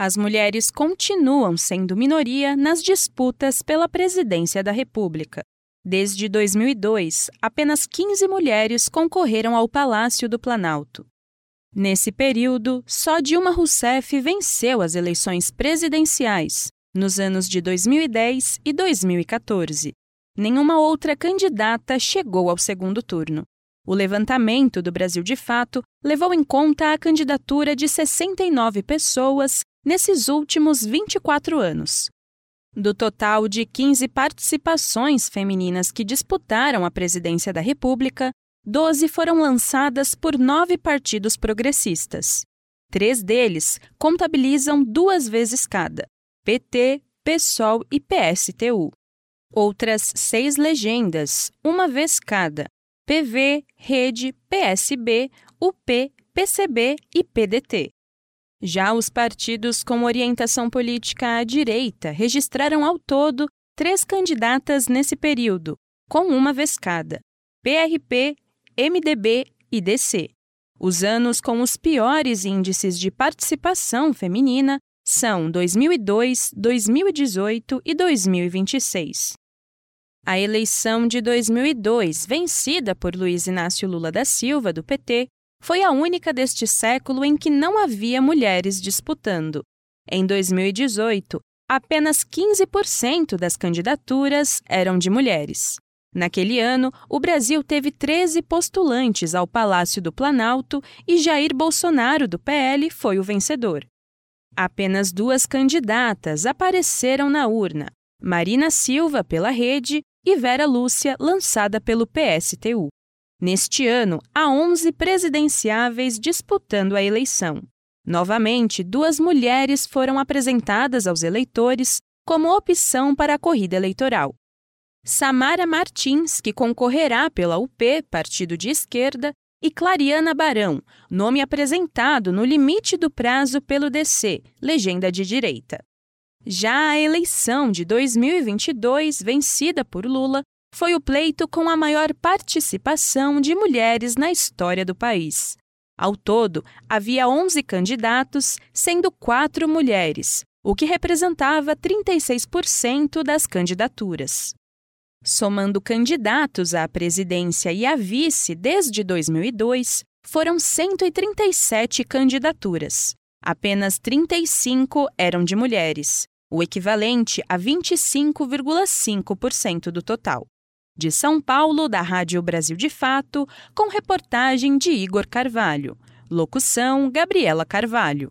As mulheres continuam sendo minoria nas disputas pela presidência da República. Desde 2002, apenas 15 mulheres concorreram ao Palácio do Planalto. Nesse período, só Dilma Rousseff venceu as eleições presidenciais, nos anos de 2010 e 2014. Nenhuma outra candidata chegou ao segundo turno. O levantamento do Brasil de Fato levou em conta a candidatura de 69 pessoas nesses últimos 24 anos. Do total de 15 participações femininas que disputaram a presidência da República, 12 foram lançadas por 9 partidos progressistas. 3 deles contabilizam 2 vezes cada: PT, PSOL e PSTU. Outras 6 legendas, 1 vez cada: PV, Rede, PSB, UP, PCB e PDT. Já os partidos com orientação política à direita registraram ao todo 3 candidatas nesse período, com 1 vez cada: PRP, MDB e DC. Os anos com os piores índices de participação feminina são 2002, 2018 e 2026. A eleição de 2002, vencida por Luiz Inácio Lula da Silva, do PT, foi a única deste século em que não havia mulheres disputando. Em 2018, apenas 15% das candidaturas eram de mulheres. Naquele ano, o Brasil teve 13 postulantes ao Palácio do Planalto e Jair Bolsonaro, do PL, foi o vencedor. Apenas 2 candidatas apareceram na urna: Marina Silva, pela Rede, e Vera Lúcia, lançada pelo PSTU. Neste ano, há 11 presidenciáveis disputando a eleição. Novamente, 2 mulheres foram apresentadas aos eleitores como opção para a corrida eleitoral. Samara Martins, que concorrerá pela UP, partido de esquerda, e Clariana Barão, nome apresentado no limite do prazo pelo DC, legenda de direita. Já a eleição de 2022, vencida por Lula, foi o pleito com a maior participação de mulheres na história do país. Ao todo, havia 11 candidatos, sendo 4 mulheres, o que representava 36% das candidaturas. Somando candidatos à presidência e à vice desde 2002, foram 137 candidaturas. Apenas 35 eram de mulheres, o equivalente a 25,5% do total. De São Paulo, da Rádio Brasil de Fato, com reportagem de Igor Carvalho. Locução: Gabriela Carvalho.